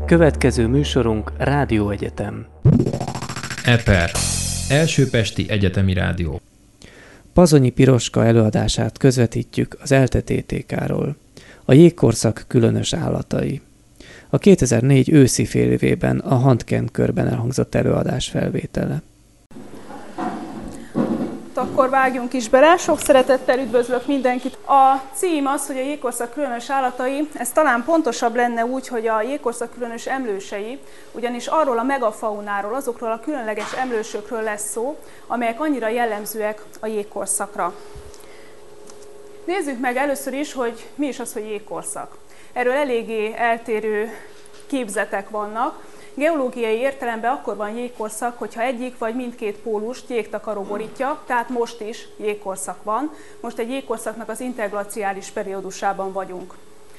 Következő műsorunk Rádióegyetem. EPER, Első Pesti Egyetemi Rádió. Pazonyi Piroska előadását közvetítjük az ELTE TTK-ról. A jégkorszak különös állatai. A 2004 őszi félévében a Handken körben elhangzott előadás felvétele. Akkor vágjunk is bele. Sok szeretettel üdvözlök mindenkit. A cím az, hogy a jégkorszak különös állatai. Ez talán pontosabb lenne úgy, hogy a jégkorszak különös emlősei, ugyanis arról a megafaunáról, azokról a különleges emlősökről lesz szó, amelyek annyira jellemzőek a jégkorszakra. Nézzük meg először is, hogy mi is az, hogy jégkorszak. Erről eléggé eltérő képzetek vannak. Geológiai értelemben akkor van jégkorszak, hogyha egyik vagy mindkét pólust jégtakaró borítja, tehát most is jégkorszak van. Most egy jégkorszaknak az interglaciális periódusában vagyunk.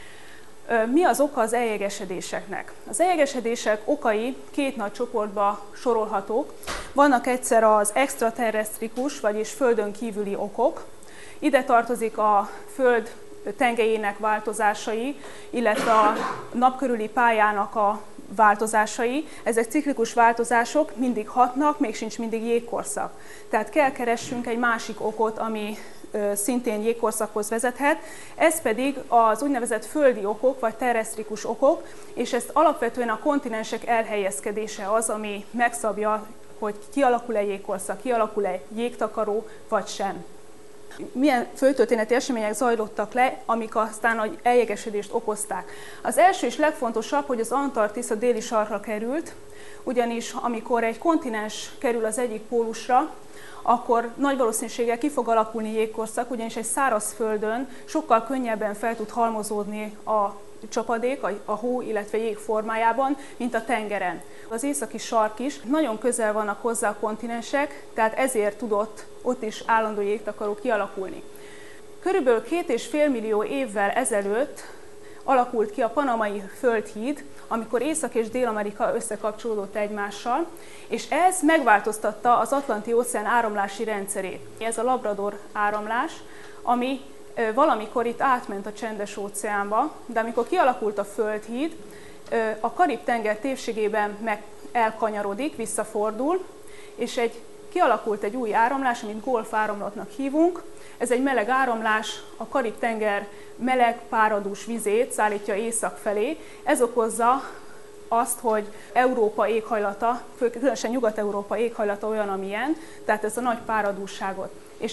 Mi az oka az eljegesedéseknek? Az eljegesedések okai két nagy csoportba sorolhatók. Vannak egyszer az extraterresztrikus, vagyis földön kívüli okok. Ide tartozik a Föld tengelyének változásai, illetve a nap körüli pályának a változásai. Ezek ciklikus változások, mindig hatnak, még sincs mindig jégkorszak. Tehát kell keressünk egy másik okot, ami szintén jégkorszakhoz vezethet. Ez pedig az úgynevezett földi okok, vagy terresztrikus okok, és ezt alapvetően a kontinensek elhelyezkedése az, ami megszabja, hogy kialakul-e jégkorszak, kialakul-e jégtakaró, vagy sem. Milyen földtörténeti események zajlottak le, amik aztán az eljegesedést okozták. Az első és legfontosabb, hogy az Antarktisz a déli sarkra került, ugyanis amikor egy kontinens kerül az egyik pólusra, akkor nagy valószínűséggel ki fog alakulni jégkorszak, ugyanis egy száraz földön sokkal könnyebben fel tud halmozódni a csapadék, a hó, illetve jég formájában, mint a tengeren. Az északi sark is nagyon közel vannak hozzá a kontinensek, tehát ezért tudott ott is állandó jégtakaró kialakulni. Körülbelül 2,5 millió évvel ezelőtt alakult ki a panamai földhíd, amikor Észak- és Dél-Amerika összekapcsolódott egymással, és ez megváltoztatta az Atlanti-óceán áramlási rendszerét. Ez a Labrador áramlás, ami valamikor itt átment a Csendes-óceánba, de amikor kialakult a földhíd, a Karib-tenger térségében elkanyarodik, visszafordul, és kialakult egy új áramlás, amit Golf áramlatnak hívunk. Ez egy meleg áramlás, a Karib-tenger meleg, páradús vizét szállítja észak felé. Ez okozza azt, hogy Európa éghajlata, különösen Nyugat-Európa éghajlata olyan, amilyen, tehát ez a nagy páradússágot. És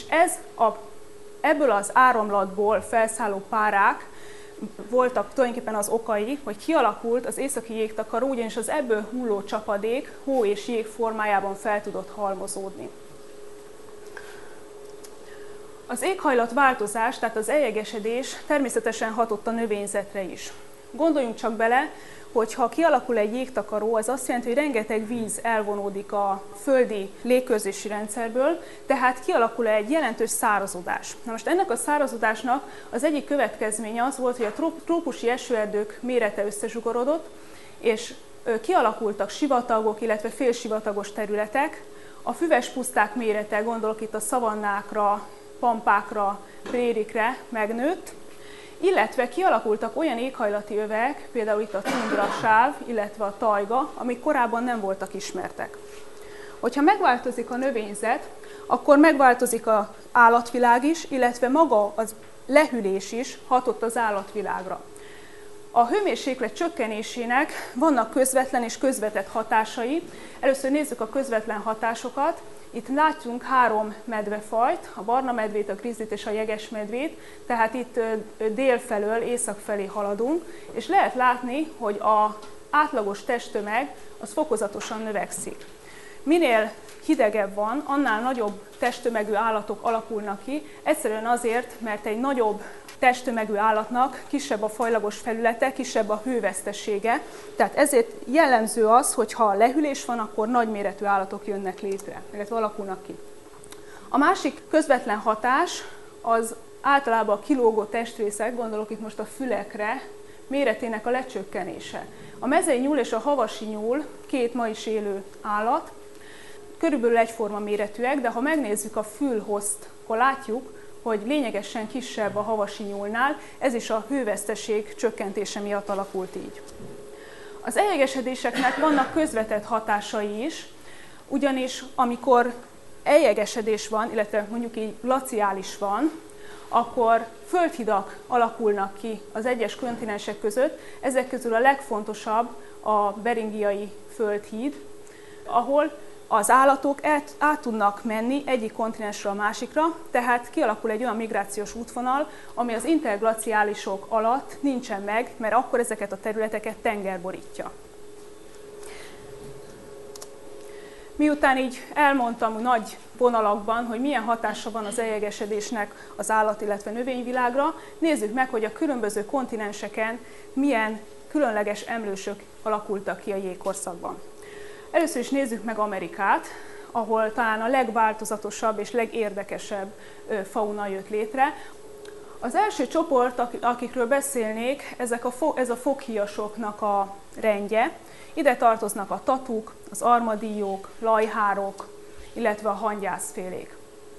ebből az áramlatból felszálló párák voltak tulajdonképpen az okai, hogy kialakult az északi jégtakaró, ugyanis az ebből hulló csapadék hó és jég formájában fel tudott halmozódni. Az éghajlatváltozás, tehát az eljegesedés természetesen hatott a növényzetre is. Gondoljunk csak bele, hogy ha kialakul egy jégtakaró, az azt jelenti, hogy rengeteg víz elvonódik a földi légkörzési rendszerből, tehát kialakul egy jelentős szárazodás. Na most ennek a szárazodásnak az egyik következménye az volt, hogy a trópusi esőerdők mérete összezsugorodott, és kialakultak sivatagok, illetve félsivatagos területek. A füves puszták mérete, gondolok itt a szavannákra, pampákra, prérikre megnőtt, illetve kialakultak olyan éghajlati övek, például itt a tundrasáv, illetve a tajga, amik korábban nem voltak ismertek. Hogyha megváltozik a növényzet, akkor megváltozik az állatvilág is, illetve maga az lehűlés is hatott az állatvilágra. A hőmérséklet csökkenésének vannak közvetlen és közvetett hatásai. Először nézzük a közvetlen hatásokat. Itt látunk 3 medvefajt, a barna medvét, a grizzlit és a jegesmedvét, tehát itt dél felől, észak felé haladunk, és lehet látni, hogy az átlagos testtömeg az fokozatosan növekszik. Minél hidegebb van, annál nagyobb testtömegű állatok alakulnak ki, egyszerűen azért, mert egy nagyobb testtömegű állatnak kisebb a fajlagos felülete, kisebb a hővesztesége, tehát ezért jellemző az, hogy ha lehűlés van, akkor nagyméretű állatok jönnek létre, illetve alakulnak ki. A másik közvetlen hatás az általában a kilógó testrészek, gondolok itt most a fülekre, méretének a lecsökkenése. A mezei nyúl és a havasi nyúl, 2 ma is élő állat, körülbelül egyforma méretűek, de ha megnézzük a fülhozt, akkor látjuk, hogy lényegesen kisebb a havasi nyúlnál, ez is a hőveszteség csökkentése miatt alakult így. Az eljegesedéseknek vannak közvetett hatásai is, ugyanis amikor eljegesedés van, illetve mondjuk így glaciális van, akkor földhidak alakulnak ki az egyes kontinensek között. Ezek közül a legfontosabb a Beringiai földhíd, ahol az állatok át tudnak menni egyik kontinensről a másikra, tehát kialakul egy olyan migrációs útvonal, ami az interglaciálisok alatt nincsen meg, mert akkor ezeket a területeket tenger borítja. Miután így elmondtam nagy vonalakban, hogy milyen hatása van az eljegesedésnek az állat, illetve növényvilágra, nézzük meg, hogy a különböző kontinenseken milyen különleges emlősök alakultak ki a jégkorszakban. Először is nézzük meg Amerikát, ahol talán a legváltozatosabb és legérdekesebb fauna jött létre. Az első csoport, akikről beszélnék, ez a foghíjasoknak a rendje. Ide tartoznak a tatuk, az armadíjók, lajhárok, illetve a hangyászfélék.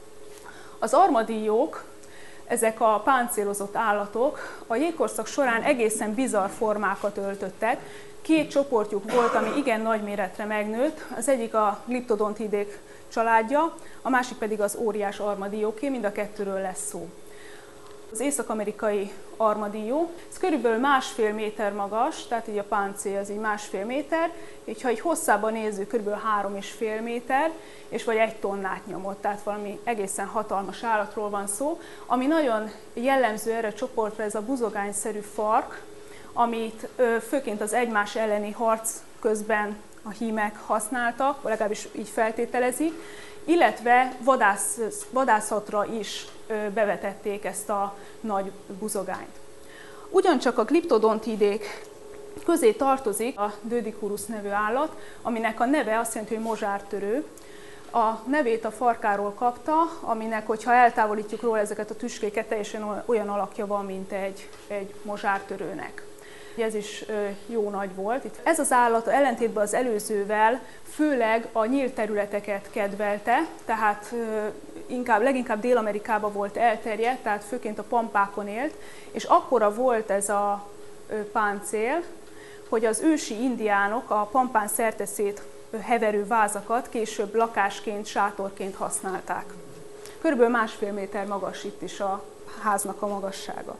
Az armadíjók, ezek a páncélozott állatok a jégkorszak során egészen bizarr formákat öltöttek. Két csoportjuk volt, ami igen nagy méretre megnőtt, az egyik a gliptodontidék családja, a másik pedig az óriás armadíjóké, mind a kettőről lesz szó. Az észak-amerikai armadíjó, ez körülbelül 1,5 méter magas, tehát így a páncél az így 1,5 méter, így ha így hosszában nézzük, körülbelül 3,5 méter, és vagy 1 tonnát nyomott, tehát valami egészen hatalmas állatról van szó. Ami nagyon jellemző erre a csoportra, ez a buzogányszerű fark, amit főként az egymás elleni harc közben a hímek használtak, legalábbis így feltételezik, illetve vadászatra is bevetették ezt a nagy buzogányt. Ugyancsak a gliptodontidék közé tartozik a Dödicurus nevű állat, aminek a neve azt jelenti, hogy mozsártörő. A nevét a farkáról kapta, aminek, hogyha eltávolítjuk róla ezeket a tüskéket, teljesen olyan alakja van, mint egy mozsártörőnek. Ez is jó nagy volt. Ez az állat ellentétben az előzővel főleg a nyílt területeket kedvelte, tehát leginkább Dél-Amerikában volt elterjedt, tehát főként a pampákon élt, és akkora volt ez a páncél, hogy az ősi indiánok a pampán szerteszét heverő vázakat később lakásként, sátorként használták. Körülbelül 1,5 méter magas itt is a háznak a magassága.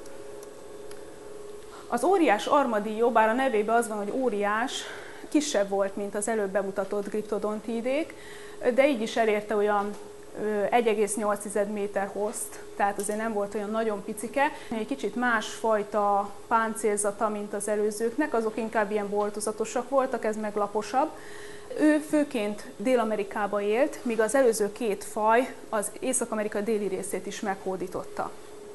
Az óriás armadíjó, bár a nevében az van, hogy óriás, kisebb volt, mint az előbb bemutatott gliptodontidék, de így is elérte olyan 1,8 méter hosszt, tehát azért nem volt olyan nagyon picike. Egy kicsit másfajta páncélzata, mint az előzőknek, azok inkább ilyen boltozatosak voltak, ez meg laposabb. Ő főként Dél-Amerikába élt, míg az előző két faj az Észak-Amerika déli részét is meghódította.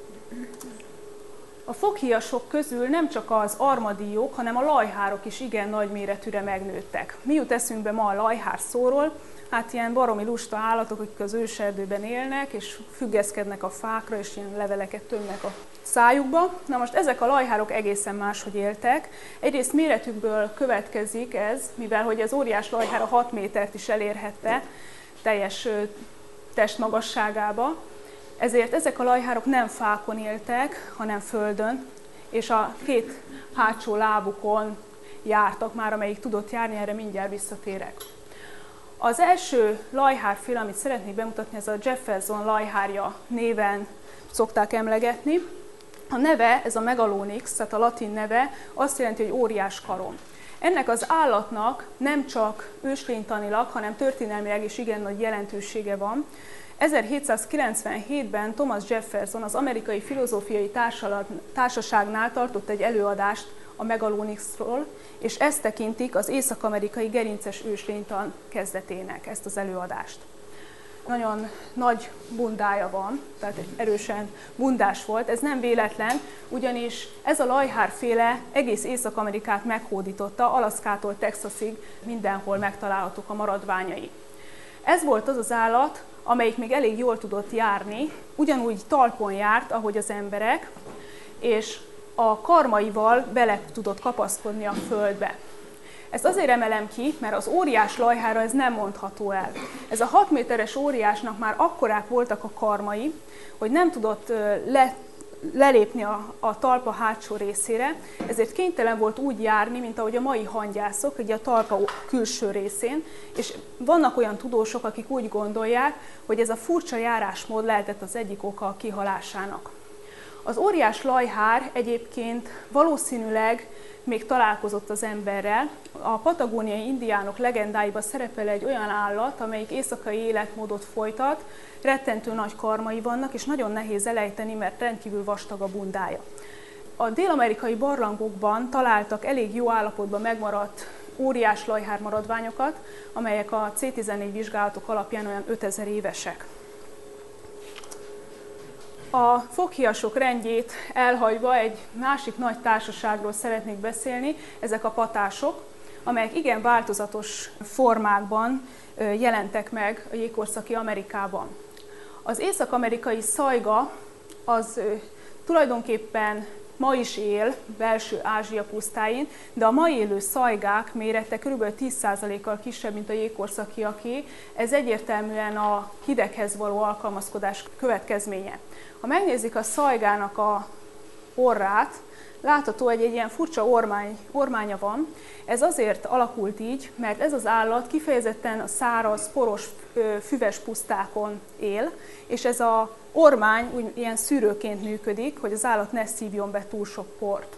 A foghíjasok közül nem csak az armadíjók, hanem a lajhárok is igen nagy méretűre megnőttek. Mi jut eszünkbe ma a lajhár szóról? Hát ilyen baromi lusta állatok, akik az őserdőben élnek, és függeszkednek a fákra, és ilyen leveleket tömnek a szájukba. Na most ezek a lajhárok egészen máshogy éltek. Egyrészt méretükből következik ez, mivel hogy az óriás lajhár a 6 métert is elérhette teljes testmagasságába. Ezért ezek a lajhárok nem fákon éltek, hanem földön, és a két hátsó lábukon jártak már, amelyik tudott járni, erre mindjárt visszatérek. Az első lajhárféle, amit szeretnék bemutatni, ez a Jefferson lajhárja néven szokták emlegetni. A neve, ez a Megalonyx, tehát a latin neve, azt jelenti, hogy óriás karom. Ennek az állatnak nem csak őslénytanilag, hanem történelmileg is igen nagy jelentősége van. 1797-ben Thomas Jefferson az Amerikai Filozófiai Társaságnál tartott egy előadást a Megalonyxról, és ezt tekintik az észak-amerikai gerinces őslénytan kezdetének, ezt az előadást. Nagyon nagy bundája van, tehát erősen bundás volt, ez nem véletlen, ugyanis ez a lajhárféle egész Észak-Amerikát meghódította, Alaszkától Texasig mindenhol megtalálhatók a maradványai. Ez volt az az állat, amelyik még elég jól tudott járni, ugyanúgy talpon járt, ahogy az emberek, és a karmaival bele tudott kapaszkodni a földbe. Ezt azért emelem ki, mert az óriás lajhára ez nem mondható el. Ez a 6 méteres óriásnak már akkorák voltak a karmai, hogy nem tudott lelépni a talpa hátsó részére, ezért kénytelen volt úgy járni, mint ahogy a mai hangyászok, ugye a talpa külső részén, és vannak olyan tudósok, akik úgy gondolják, hogy ez a furcsa járásmód lehetett az egyik oka a kihalásának. Az óriás lajhár egyébként valószínűleg még találkozott az emberrel. A patagóniai indiánok legendáiban szerepel egy olyan állat, amelyik éjszakai életmódot folytat, rettentő nagy karmai vannak, és nagyon nehéz elejteni, mert rendkívül vastag a bundája. A dél-amerikai barlangokban találtak elég jó állapotban megmaradt óriás lajhár maradványokat, amelyek a C14 vizsgálatok alapján olyan 5000 évesek. A foghiasok rendjét elhagyva egy másik nagy társaságról szeretnék beszélni, ezek a patások, amelyek igen változatos formákban jelentek meg a jégkorszaki Amerikában. Az észak-amerikai szajga az tulajdonképpen ma is él belső Ázsia pusztáin, de a ma élő szajgák mérete kb. 10%-kal kisebb, mint a jégkorszakiaké. Ez egyértelműen a hideghez való alkalmazkodás következménye. Ha megnézik a szajgának a orrát, látható, hogy egy ilyen furcsa ormánya van. Ez azért alakult így, mert ez az állat kifejezetten a száraz, poros, füves pusztákon él, és ez az ormány úgy ilyen szűrőként működik, hogy az állat ne szívjon be túl sok port.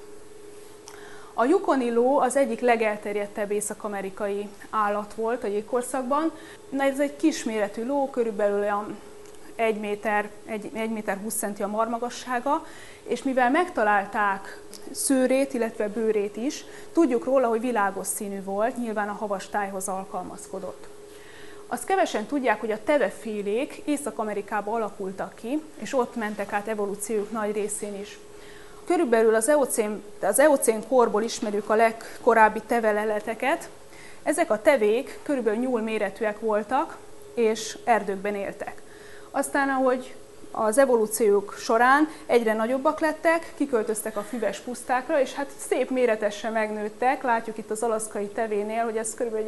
A yukoni ló az egyik legelterjedtebb észak-amerikai állat volt a jégkorszakban. Ez egy kisméretű ló, körülbelül olyan 1 méter 20 centi a marmagassága, és mivel megtalálták szőrét, illetve bőrét is, tudjuk róla, hogy világos színű volt, nyilván a havas tájhoz alkalmazkodott. Azt kevesen tudják, hogy a tevefélék Észak-Amerikába alakultak ki, és ott mentek át evolúciójuk nagy részén is. Körülbelül az eocén korból ismerjük a legkorábbi teveleleteket. Ezek a tevék körülbelül nyúlméretűek voltak, és erdőkben éltek. Aztán, ahogy az evolúciójuk során egyre nagyobbak lettek, kiköltöztek a füves pusztákra, és hát szép méretesen megnőttek. Látjuk itt az alaszkai tevénél, hogy ez kb.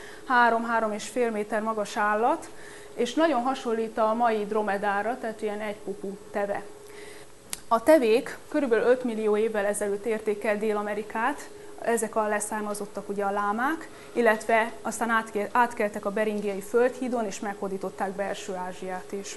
3-3,5 méter magas állat, és nagyon hasonlít a mai dromedára, tehát ilyen egypupú teve. A tevék kb. 5 millió évvel ezelőtt érték el Dél-Amerikát, ezek a leszármazottak ugye a lámák, illetve aztán átkeltek a Beringiai földhídon, és meghódították belső Ázsiát is.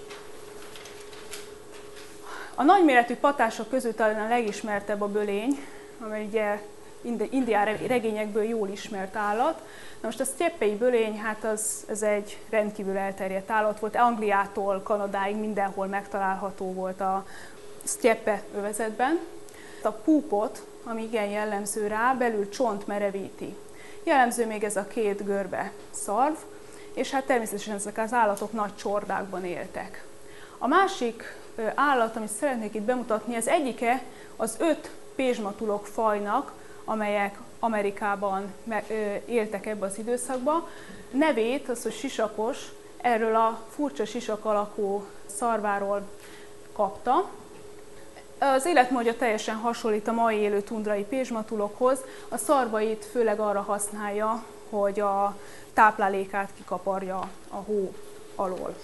A nagyméretű patások közül talán a legismertebb a bölény, amely ugye indián regényekből jól ismert állat. Na most a sztyeppei bölény, hát ez egy rendkívül elterjedt állat volt. Angliától Kanadáig mindenhol megtalálható volt a sztyeppe övezetben. A púpot, ami igen jellemző rá, belül csont merevíti. Jellemző még ez a két görbe szarv, és hát természetesen ezek az állatok nagy csordákban éltek. A másik állat, amit szeretnék itt bemutatni, ez egyike az 5 pézsmatulok fajnak, amelyek Amerikában éltek ebben az időszakban. Nevét, az, hogy sisakos, erről a furcsa sisak alakú szarváról kapta. Az életmódja teljesen hasonlít a mai élő tundrai pézsmatulokhoz. A szarvait főleg arra használja, hogy a táplálékát kikaparja a hó alól.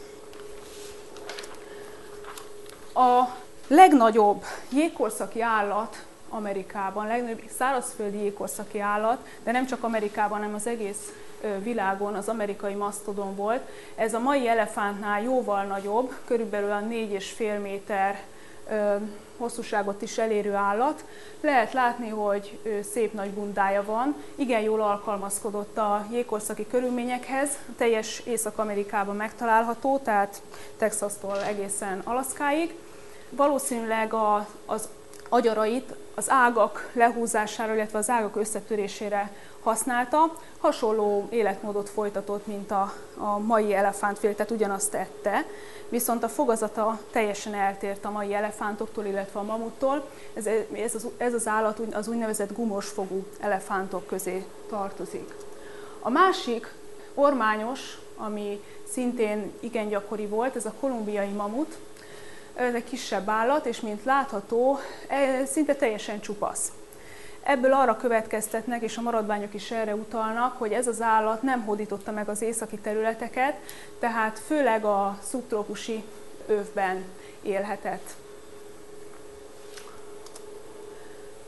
A legnagyobb jégkorszaki állat Amerikában, legnagyobb szárazföldi jégkorszaki állat, de nem csak Amerikában, hanem az egész világon az amerikai masztodon volt. Ez a mai elefántnál jóval nagyobb, körülbelül a 4,5 méter hosszúságot is elérő állat. Lehet látni, hogy szép nagy bundája van, igen jól alkalmazkodott a jégkorszaki körülményekhez, teljes Észak-Amerikában megtalálható, tehát Texastól egészen Alaszkáig. Valószínűleg az agyarait az ágak lehúzására, illetve az ágak összetörésére használta. Hasonló életmódot folytatott, mint a mai elefántfél, tehát ugyanazt tette, viszont a fogazata teljesen eltért a mai elefántoktól, illetve a mamuttól. Ez az állat az úgynevezett gumosfogú elefántok közé tartozik. A másik ormányos, ami szintén igen gyakori volt, ez a kolumbiai mamut. Ez egy kisebb állat, és mint látható, szinte teljesen csupasz. Ebből arra következtetnek, és a maradványok is erre utalnak, hogy ez az állat nem hódította meg az északi területeket, tehát főleg a szubtrópusi övben élhetett.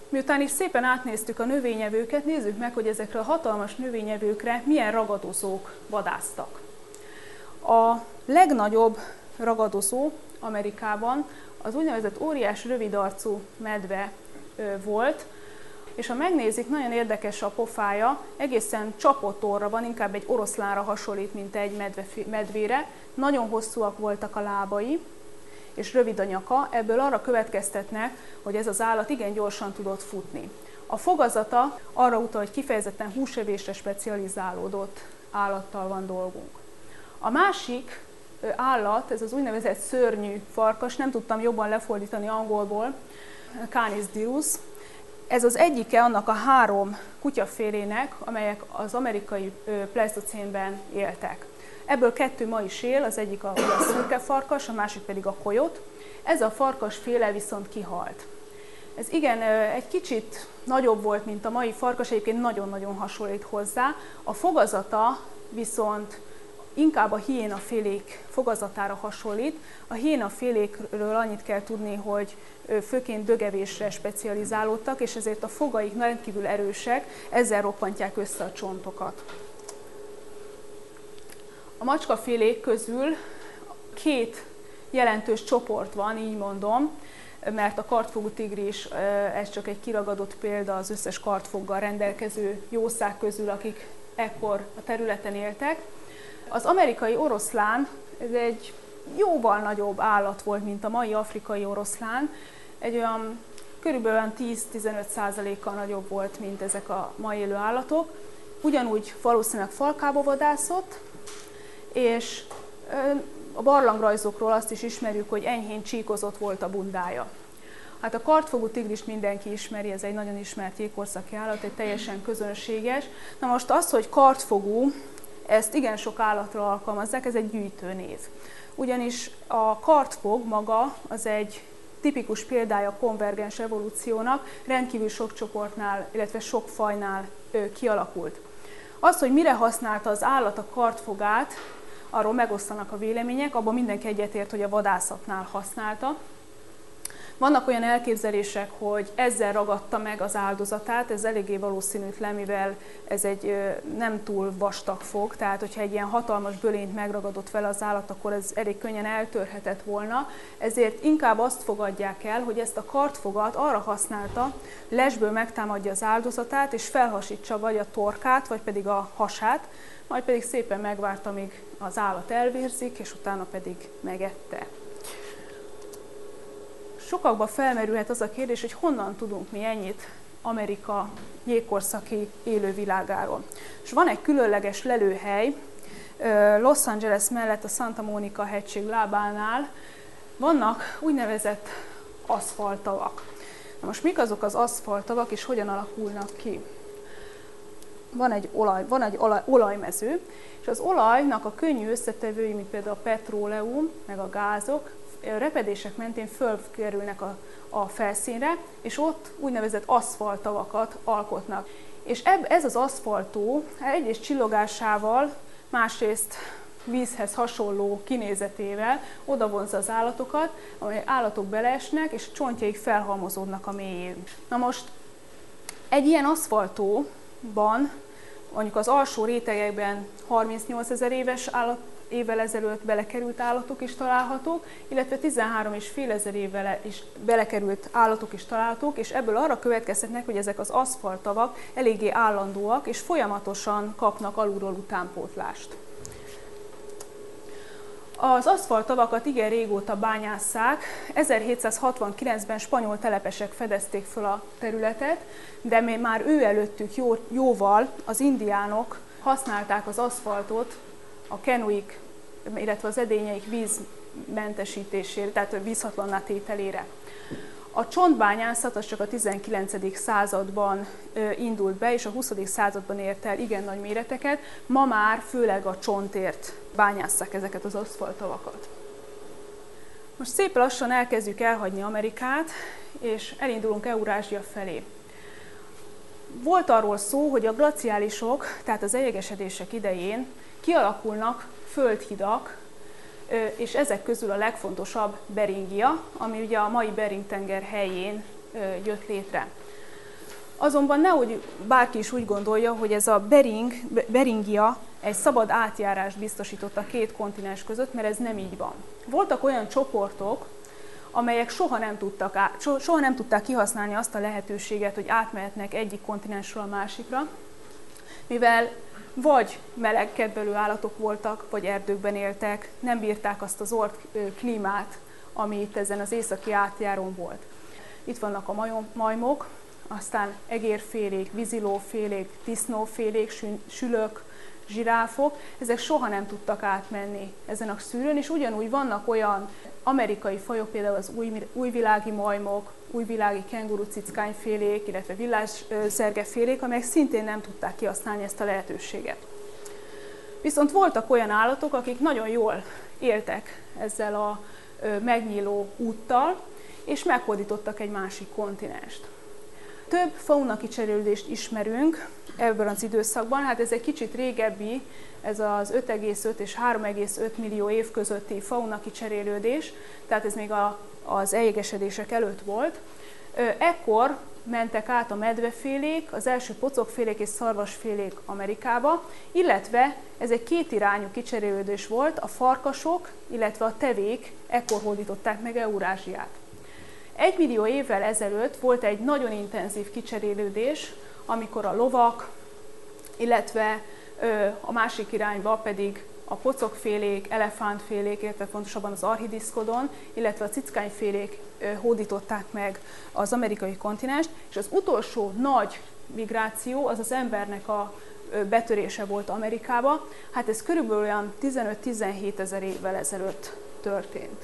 Miután is szépen átnéztük a növényevőket, nézzük meg, hogy ezekre a hatalmas növényevőkre milyen ragadozók vadásztak. A legnagyobb ragadozó Amerikában az úgynevezett óriás rövidarcú medve volt, és ha megnézik, nagyon érdekes a pofája, egészen csapott orra van, inkább egy oroszlánra hasonlít, mint egy medvére. Nagyon hosszúak voltak a lábai, és rövid a nyaka, ebből arra következtetnek, hogy ez az állat igen gyorsan tudott futni. A fogazata arra utal, hogy kifejezetten húsevésre specializálódott állattal van dolgunk. A másik állat, ez az úgynevezett szörnyű farkas, nem tudtam jobban lefordítani angolból, Canis dirus. Ez az egyike annak a 3 kutyafélének, amelyek az amerikai pleisztocénben éltek. Ebből 2 ma is él, az egyik a szürke farkas, a másik pedig a kolyot. Ez a farkasféle viszont kihalt. Ez igen, egy kicsit nagyobb volt, mint a mai farkas, egyébként nagyon-nagyon hasonlít hozzá. A fogazata viszont inkább a hiénafélék fogazatára hasonlít. A hiénafélékről annyit kell tudni, hogy főként dögevésre specializálódtak, és ezért a fogaik rendkívül erősek, ezzel roppantják össze a csontokat. A macskafélék közül 2 jelentős csoport van, így mondom, mert a kartfogú tigris, ez csak egy kiragadott példa az összes kartfoggal rendelkező jószág közül, akik ekkor a területen éltek. Az amerikai oroszlán, ez egy jóval nagyobb állat volt, mint a mai afrikai oroszlán, egy olyan körülbelül 10-15%-kal nagyobb volt, mint ezek a mai élő állatok. Ugyanúgy valószínűleg falkába vadászott, és a barlangrajzokról azt is ismerjük, hogy enyhén csíkozott volt a bundája. Hát a kartfogú tigrist mindenki ismeri, ez egy nagyon ismert jégkorszaki állat, egy teljesen közönséges. Na most az, hogy kartfogú, ezt igen sok állatra alkalmazzák, ez egy gyűjtőnév. Ugyanis a kartfog maga az egy tipikus példája a konvergens evolúciónak, rendkívül sok csoportnál, illetve sok fajnál kialakult. Az, hogy mire használta az állat a kartfogát, arról megosztanak a vélemények, abban mindenki egyetért, hogy a vadászatnál használta. Vannak olyan elképzelések, hogy ezzel ragadta meg az áldozatát, ez eléggé valószínűtlen, mivel ez egy nem túl vastag fog, tehát hogyha egy ilyen hatalmas bölényt megragadott vele az állat, akkor ez elég könnyen eltörhetett volna, ezért inkább azt fogadják el, hogy ezt a kartfogat arra használta, lesből megtámadja az áldozatát, és felhasítsa vagy a torkát, vagy pedig a hasát, majd pedig szépen megvárta, amíg az állat elvérzik, és utána pedig megette. Sokakban felmerülhet az a kérdés, hogy honnan tudunk mi ennyit Amerika jégkorszaki élővilágáról. És van egy különleges lelőhely, Los Angeles mellett a Santa Monica hegység lábánál vannak úgynevezett aszfalttavak. Na most mik azok az aszfalttavak, és hogyan alakulnak ki? Van egy olajmező, és az olajnak a könnyű összetevői, mint például a petróleum, meg a gázok, repedések mentén fölkerülnek a felszínre, és ott úgynevezett aszfalttavakat alkotnak. És ez az aszfaltó egyrészt csillogásával, másrészt vízhez hasonló kinézetével odavonzza az állatokat, amely állatok beleesnek, és a csontjaik felhalmozódnak a mélyén. Na most egy ilyen aszfaltóban, mondjuk az alsó rétegekben 38 000 évvel ezelőtt belekerült állatok is találhatók, illetve 13,5 000 évvel is belekerült állatok is találhatók, és ebből arra következtetnek, hogy ezek az aszfalttavak eléggé állandóak, és folyamatosan kapnak alulról utánpótlást. Az aszfalttavakat igen régóta bányásszák, 1769-ben spanyol telepesek fedezték föl a területet, de még már ő előttük jóval az indiánok használták az aszfaltot a kenuik, illetve az edényeik vízmentesítésére, tehát vízhatlanná tételére. A csontbányászat az csak a 19. században indult be, és a 20. században ért el igen nagy méreteket. Ma már főleg a csontért bányásszák ezeket az aszfalttavakat. Most szép lassan elkezdjük elhagyni Amerikát, és elindulunk Eurázsia felé. Volt arról szó, hogy a glaciálisok, tehát az eljegesedések idején kialakulnak földhidak, és ezek közül a legfontosabb Beringia, ami ugye a mai Bering-tenger helyén jött létre. Azonban nehogy bárki is úgy gondolja, hogy ez a Beringia egy szabad átjárást biztosított a két kontinens között, mert ez nem így van. Voltak olyan csoportok, amelyek soha nem tudták kihasználni azt a lehetőséget, hogy átmehetnek egyik kontinensről a másikra, mivel vagy melegkedvelő állatok voltak, vagy erdőkben éltek, nem bírták azt az ort klímát, ami itt ezen az északi átjárón volt. Itt vannak a majmok, aztán egérfélék, vízilófélék, disznófélék, sülök, zsiráfok, ezek soha nem tudtak átmenni ezen a szűrőn, és ugyanúgy vannak olyan amerikai fajok, például az újvilági majmok, újvilági kengurucickányfélék, illetve villásszergefélék, amelyek szintén nem tudták kihasználni ezt a lehetőséget. Viszont voltak olyan állatok, akik nagyon jól éltek ezzel a megnyíló úttal, és meghódítottak egy másik kontinenst. Több fauna kicserélődést ismerünk ebben az időszakban, hát ez egy kicsit régebbi, ez az 5,5 és 3,5 millió év közötti fauna kicserélődés, tehát ez még az eljégesedések előtt volt. Ekkor mentek át a medvefélék, az első pocokfélék és szarvasfélék Amerikába, illetve ez egy kétirányú kicserélődés volt, a farkasok, illetve a tevék ekkor hódították meg Eurázsiát. 1 millió évvel ezelőtt volt egy nagyon intenzív kicserélődés, amikor a lovak, illetve a másik irányba pedig a pocokfélék, elefántfélék, illetve pontosabban az arhidiszkodon, illetve a cickányfélék hódították meg az amerikai kontinenst, és az utolsó nagy migráció az az embernek a betörése volt Amerikába. Hát ez körülbelül olyan 15-17 ezer évvel ezelőtt történt.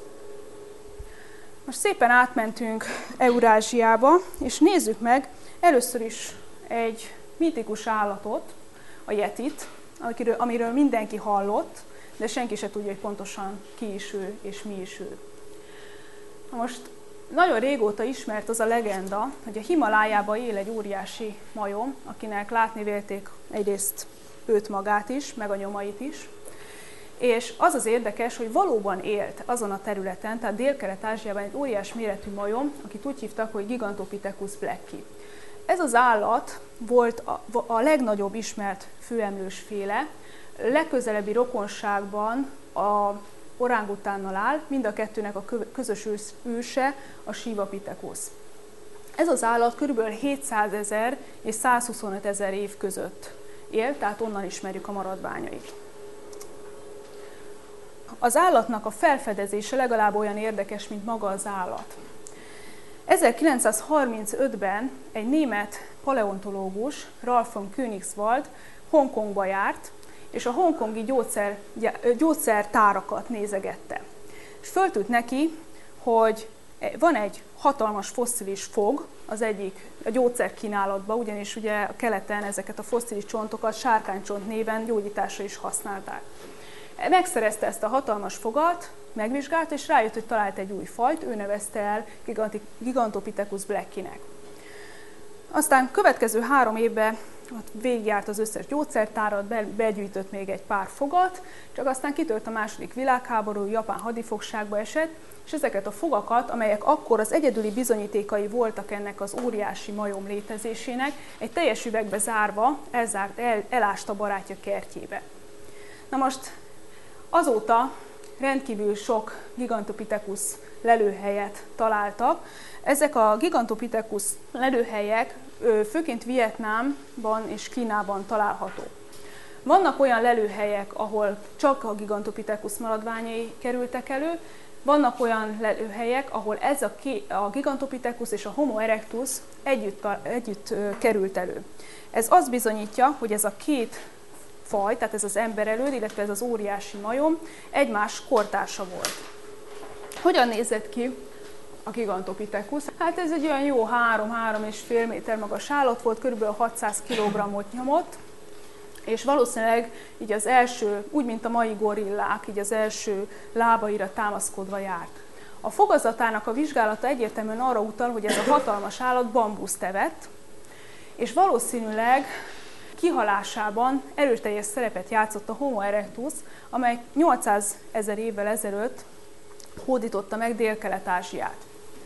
Most szépen átmentünk Eurázsiába, és nézzük meg először is egy mitikus állatot, a yetit, amiről mindenki hallott, de senki se tudja, hogy pontosan ki is ő és mi is ő. Most nagyon régóta ismert az a legenda, hogy a Himalájában él egy óriási majom, akinek látni vélték egyrészt őt magát is, meg a nyomait is. És az az érdekes, hogy valóban élt azon a területen, tehát Dél-Kelet-Ázsiában egy óriás méretű majom, akit úgy hívtak, hogy Gigantopithecus blacki. Ez az állat volt a legnagyobb ismert főemlősféle, legközelebbi rokonságban a orángutánnal áll, mind a kettőnek a közös őse a Shiva pithecus. Ez az állat kb. 700 000 és 125 000 év között él, tehát onnan ismerjük a maradványait. Az állatnak a felfedezése legalább olyan érdekes, mint maga az állat. 1935-ben egy német paleontológus, Ralph von Königswald Hongkongba járt, és a hongkongi gyógyszertárakat nézegette. És föltűnt neki, hogy van egy hatalmas fosszilis fog az egyik a gyógyszerkínálatban, ugyanis ugye a keleten ezeket a fosszilis csontokat sárkánycsont néven gyógyításra is használták. Megszerezte ezt a hatalmas fogat, megvizsgálta, és rájött, hogy talált egy új fajt, ő nevezte el Gigantopithecus blackinek. Aztán következő 3 évben végigjárt az összes gyógyszertárat, begyűjtött még egy pár fogat, csak aztán kitört a második világháború, Japán hadifogságba esett, és ezeket a fogakat, amelyek akkor az egyedüli bizonyítékai voltak ennek az óriási majom létezésének, egy teljes üvegbe zárva elásta barátja kertjébe. Na most azóta rendkívül sok Gigantopithecus lelőhelyet találtak. Ezek a Gigantopithecus lelőhelyek főként Vietnámban és Kínában találhatók. Vannak olyan lelőhelyek, ahol csak a Gigantopithecus maradványai kerültek elő, vannak olyan lelőhelyek, ahol ez a Gigantopithecus és a Homo erectus együtt került elő. Ez azt bizonyítja, hogy ez a két faj, tehát ez az emberelőd, illetve ez az óriási majom egymás kortársa volt. Hogyan nézett ki a Gigantopithecus? Hát ez egy olyan jó 3-3,5 méter magas állat volt, kb. 600 kg-ot nyomott, és valószínűleg így az első, úgy mint a mai gorillák, így az első lábaira támaszkodva járt. A fogazatának a vizsgálata egyértelműen arra utal, hogy ez a hatalmas állat bambuszt evett, és valószínűleg kihalásában erőteljes szerepet játszott a Homo erectus, amely 800 000 évvel ezelőtt hódította meg Dél-Kelet-Ázsiát. A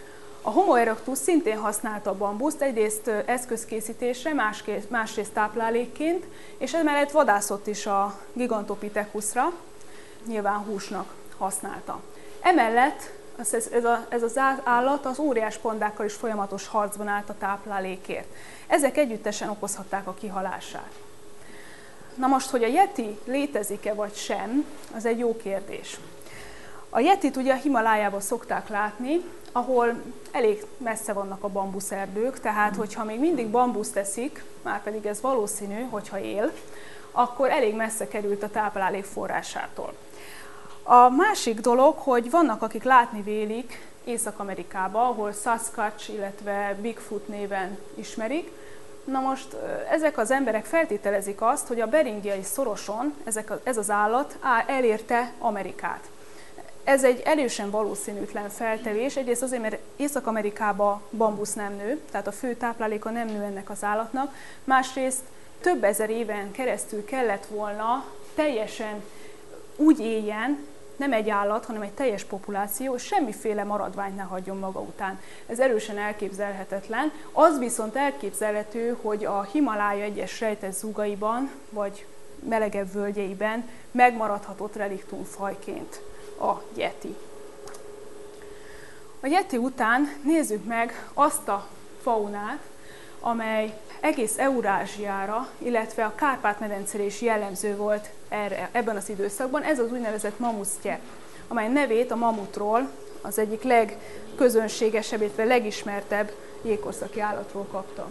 A Homo erectus szintén használta a bambuszt, egyrészt eszközkészítésre, másrészt táplálékként, és emellett vadászott is a Gigantopithecusra, nyilván húsnak használta. Emellett ez az állat az óriás pandákkal is folyamatos harcban állt a táplálékért. Ezek együttesen okozhatták a kihalását. Na most, hogy a yeti létezik-e vagy sem, az egy jó kérdés. A yetit ugye a Himalájában szokták látni, ahol elég messze vannak a bambuszerdők, tehát hogyha még mindig bambuszt eszik, már pedig ez valószínű, hogyha él, akkor elég messze került a táplálék forrásától. A másik dolog, hogy vannak, akik látni vélik Észak-Amerikában, ahol Sasquatch, illetve Bigfoot néven ismerik. Na most ezek az emberek feltételezik azt, hogy a Beringiai szoroson ez az állat elérte Amerikát. Ez egy erősen valószínűtlen feltevés, egyrészt azért, mert Észak-Amerikában bambusz nem nő, tehát a fő tápláléka nem nő ennek az állatnak, másrészt több ezer éven keresztül kellett volna teljesen úgy éljen, nem egy állat, hanem egy teljes populáció, és semmiféle maradványt ne hagyjon maga után. Ez erősen elképzelhetetlen. Az viszont elképzelhető, hogy a Himalája egyes rejtett zugaiban, vagy melegebb völgyeiben megmaradhatott reliktumfajként a yeti. A yeti után nézzük meg azt a faunát, amely egész Eurázsiára, illetve a Kárpát-medencére is jellemző volt ebben az időszakban. Ez az úgynevezett mamusztyepp, amely nevét a mamutról, az egyik legközönségesebb, illetve legismertebb jégkorszaki állatról kapta.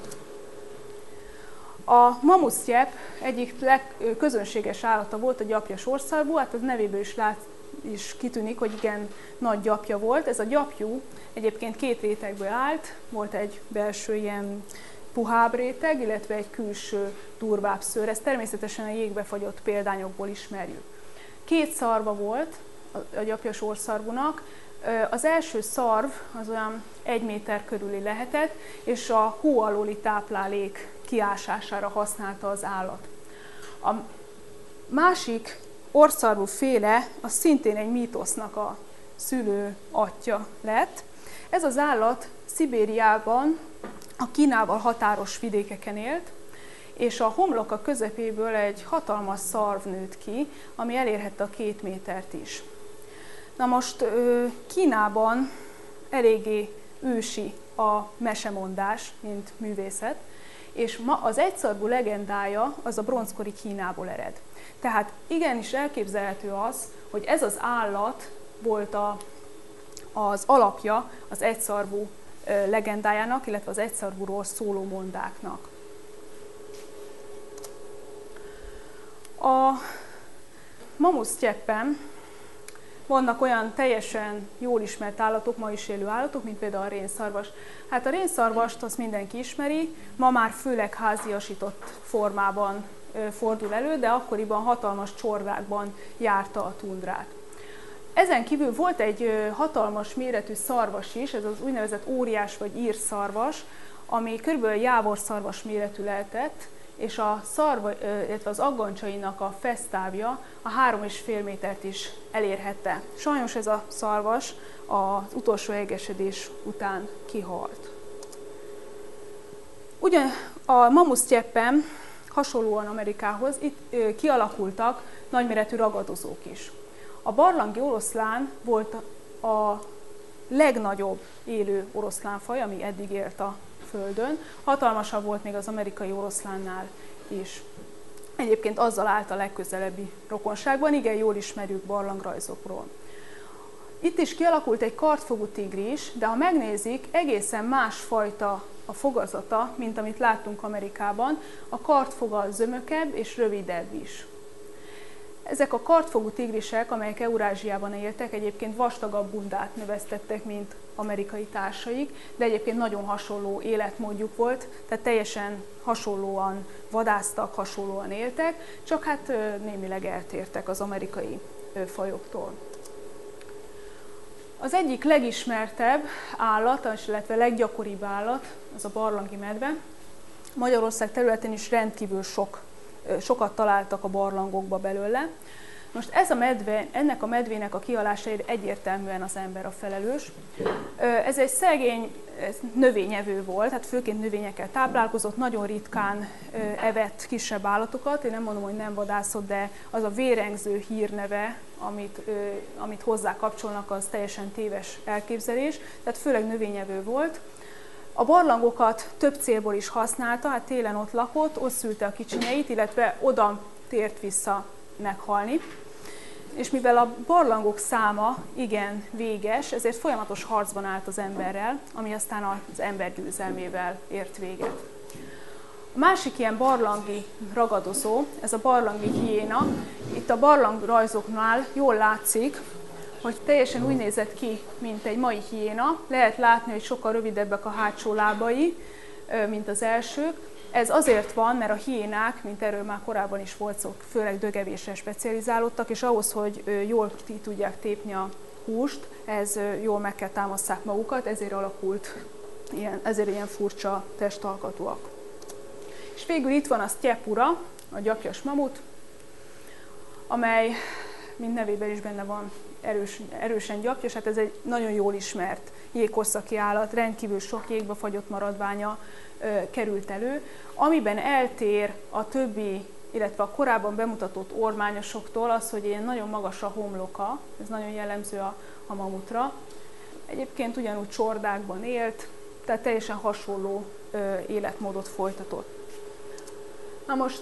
A mamusztyepp egyik legközönséges állata volt a gyapja sorszarvú, hát az nevéből is kitűnik, hogy igen nagy gyapja volt. Ez a gyapjú egyébként két rétegből állt, volt egy belső ilyen puhább réteg, illetve egy külső durvább szőr. Ezt természetesen a jégbe fagyott példányokból ismerjük. Két szarva volt a gyapja sorszarvúnak. Az első szarv az olyan 1 méter körüli lehetett, és a hó alóli táplálék kiásására használta az állat. A másik orrszarvú féle, az szintén egy mítosznak a szülő atya lett. Ez az állat Szibériában, a Kínával határos vidékeken élt, és a homloka közepéből egy hatalmas szarv nőtt ki, ami elérhette a 2 métert is. Na most Kínában eléggé ősi a mesemondás, mint művészet, és ma az egyszarvú legendája az a bronzkori Kínából ered. Tehát igenis elképzelhető az, hogy ez az állat volt az alapja az egyszarvú legendájának, illetve az egyszarvúról szóló mondáknak. A mamusztyeppen vannak olyan teljesen jól ismert állatok, ma is élő állatok, mint például a rénszarvas. Hát a rénszarvast azt mindenki ismeri, ma már főleg háziasított formában fordul elő, de akkoriban hatalmas csordákban járta a tundrát. Ezen kívül volt egy hatalmas méretű szarvas is, ez az úgynevezett óriás vagy írszarvas, ami körülbelül jávorszarvas méretű lehetett, és a szarva, illetve az aggancsainak a fesztávja a 3,5 métert is elérhette. Sajnos ez a szarvas az utolsó égesedés után kihalt. Ugyan a mamusztyeppen hasonlóan Amerikához itt kialakultak nagyméretű ragadozók is. A barlangi oroszlán volt a legnagyobb élő oroszlánfaj, ami eddig élt a Földön. Hatalmasabb volt még az amerikai oroszlánnál is. Egyébként azzal állt a legközelebbi rokonságban, igen jól ismerjük barlangrajzokról. Itt is kialakult egy kartfogú tigris, de ha megnézik, egészen másfajta a fogazata, mint amit láttunk Amerikában. A kartfoga zömökebb és rövidebb is. Ezek a kartfogú tigrisek, amelyek Eurázsiában éltek, egyébként vastagabb bundát növesztettek, mint amerikai társaik, de egyébként nagyon hasonló életmódjuk volt, tehát teljesen hasonlóan vadásztak, hasonlóan éltek, csak hát némileg eltértek az amerikai fajoktól. Az egyik legismertebb állat, illetve leggyakoribb állat, az a barlangi medve. Magyarország területén is rendkívül sokat találtak a barlangokba belőle. Most ennek a medvének a kihalásáért egyértelműen az ember a felelős. Ez egy szegény növényevő volt, hát főként növényekkel táplálkozott, nagyon ritkán evett kisebb állatokat. Én nem mondom, hogy nem vadászott, de az a vérengző hírneve, amit hozzá kapcsolnak, az teljesen téves elképzelés, tehát főleg növényevő volt. A barlangokat több célból is használta, hát télen ott lakott, ott szülte a kicsinyeit, illetve oda tért vissza meghalni. És mivel a barlangok száma igen véges, ezért folyamatos harcban állt az emberrel, ami aztán az ember győzelmével ért véget. A másik ilyen barlangi ragadozó, ez a barlangi hiéna. Itt a barlangrajzoknál jól látszik, hogy teljesen úgy nézett ki, mint egy mai hiéna. Lehet látni, hogy sokkal rövidebbek a hátsó lábai, mint az elsők. Ez azért van, mert a hiénák, mint erről már korábban is volt szó, főleg dögevésre specializálódtak, és ahhoz, hogy jól ki tudják tépni a húst, ez jól meg kell támasszák magukat, ezért alakult ilyen furcsa testalkatúak. És végül itt van a sztyepura, a gyapjas mamut, amely, mint nevében is benne van, erősen gyapjas, hát ez egy nagyon jól ismert jégkorszaki állat, rendkívül sok jégbe fagyott maradványa került elő, amiben eltér a többi, illetve a korábban bemutatott ormányosoktól az, hogy ilyen nagyon magas a homloka, ez nagyon jellemző a mamutra. Egyébként ugyanúgy csordákban élt, tehát teljesen hasonló életmódot folytatott. Na most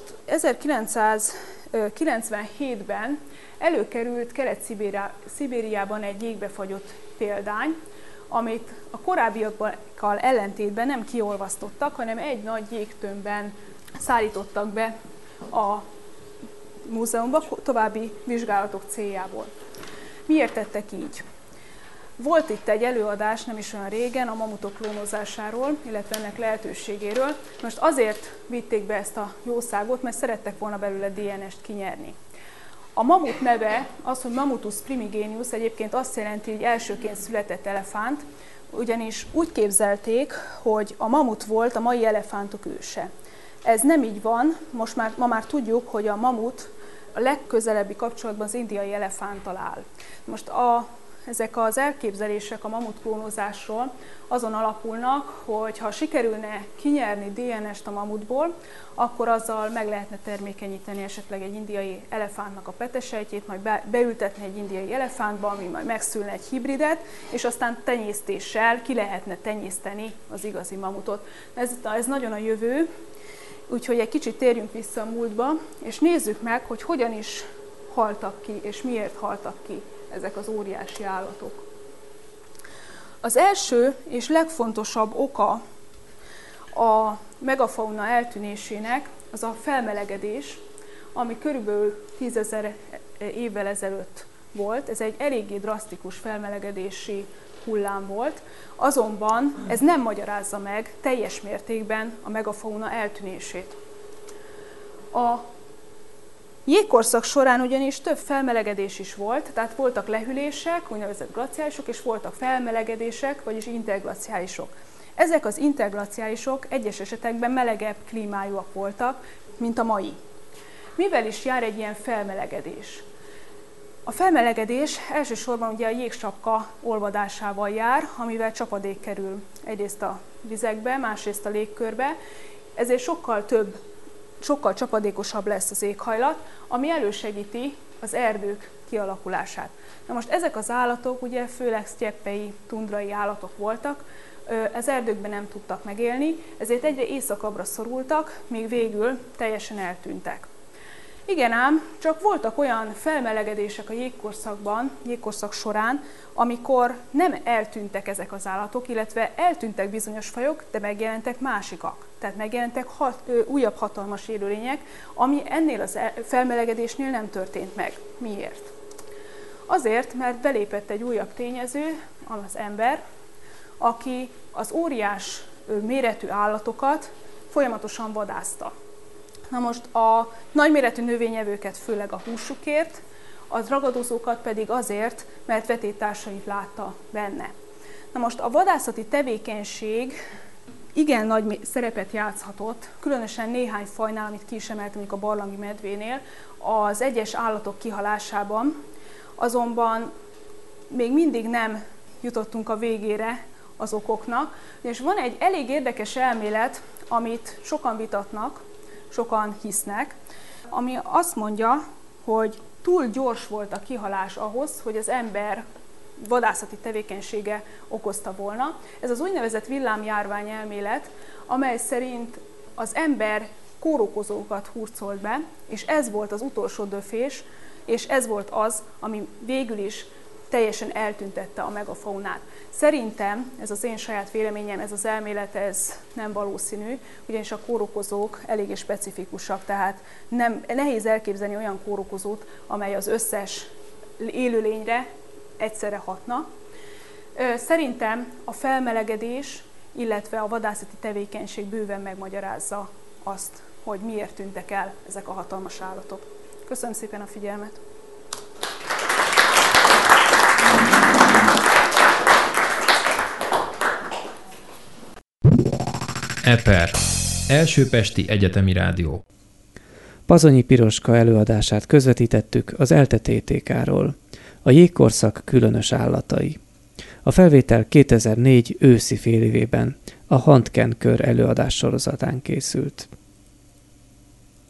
1997-ben előkerült Kelet-Szibériában egy jégbe fagyott példány, amit a korábbiakkal ellentétben nem kiolvasztottak, hanem egy nagy jégtömbben szállítottak be a múzeumba további vizsgálatok céljából. Miért tettek így? Volt itt egy előadás nem is olyan régen a mamutok klónozásáról, illetve ennek lehetőségéről. Most azért vitték be ezt a jószágot, mert szerettek volna belőle DNS-t kinyerni. A mamut neve, az, hogy Mammutus primigenius, egyébként azt jelenti, hogy elsőként született elefánt, ugyanis úgy képzelték, hogy a mamut volt a mai elefántok őse. Ez nem így van, ma már tudjuk, hogy a mamut a legközelebbi kapcsolatban az indiai elefánttal áll. Most ezek az elképzelések a mamut klónozásról azon alapulnak, hogy ha sikerülne kinyerni DNS-t a mamutból, akkor azzal meg lehetne termékenyíteni esetleg egy indiai elefántnak a petesejtjét, majd beültetni egy indiai elefántba, ami majd megszülne egy hibridet, és aztán tenyésztéssel ki lehetne tenyészteni az igazi mamutot. Ez nagyon a jövő, úgyhogy egy kicsit térjünk vissza a múltba, és nézzük meg, hogy hogyan is haltak ki, és miért haltak ki ezek az óriási állatok. Az első és legfontosabb oka a megafauna eltűnésének az a felmelegedés, ami körülbelül 10 000 évvel ezelőtt volt. Ez egy eléggé drasztikus felmelegedési hullám volt, azonban ez nem magyarázza meg teljes mértékben a megafauna eltűnését. A jégkorszak során ugyanis több felmelegedés is volt, tehát voltak lehűlések, úgynevezett glaciálisok, és voltak felmelegedések, vagyis interglaciálisok. Ezek az interglaciálisok egyes esetekben melegebb klímájúak voltak, mint a mai. Mivel is jár egy ilyen felmelegedés? A felmelegedés elsősorban ugye a jégsapka olvadásával jár, amivel csapadék kerül egyrészt a vizekbe, másrészt a légkörbe, ezért sokkal csapadékosabb lesz az éghajlat, ami elősegíti az erdők kialakulását. Na most ezek az állatok ugye főleg sztyeppei, tundrai állatok voltak, az erdőkben nem tudtak megélni, ezért egyre északabbra szorultak, míg végül teljesen eltűntek. Igen ám, csak voltak olyan felmelegedések a jégkorszak során, amikor nem eltűntek ezek az állatok, illetve eltűntek bizonyos fajok, de megjelentek másikak. Tehát megjelentek újabb hatalmas élőlények, ami ennél a felmelegedésnél nem történt meg. Miért? Azért, mert belépett egy újabb tényező, az ember, aki az óriás méretű állatokat folyamatosan vadászta. Na most a nagyméretű növényevőket főleg a húsukért, az ragadozókat pedig azért, mert vetélytársait látta benne. Na most a vadászati tevékenység igen nagy szerepet játszhatott, különösen néhány fajnál, amit ki is emeltem, mondjuk a barlangi medvénél, az egyes állatok kihalásában, azonban még mindig nem jutottunk a végére az okoknak, és van egy elég érdekes elmélet, amit sokan vitatnak, sokan hisznek, ami azt mondja, hogy túl gyors volt a kihalás ahhoz, hogy az ember vadászati tevékenysége okozta volna. Ez az úgynevezett villámjárvány elmélet, amely szerint az ember kórokozókat hurcolt be, és ez volt az utolsó döfés, és ez volt az, ami végül is teljesen eltüntette a megafaunát. Szerintem, ez az én saját véleményem, ez az elmélet, ez nem valószínű, ugyanis a kórokozók eléggé specifikusak, tehát nehéz elképzelni olyan kórokozót, amely az összes élőlényre egyszerre hatna. Szerintem a felmelegedés, illetve a vadászati tevékenység bőven megmagyarázza azt, hogy miért tűntek el ezek a hatalmas állatok. Köszönöm szépen a figyelmet! EPER, Első Pesti Egyetemi Rádió. Pazonyi Piroska előadását közvetítettük az ELTE TTK-ról. A jégkorszak különös állatai. A felvétel 2004 őszi félévében a Handken kör előadás sorozatán készült.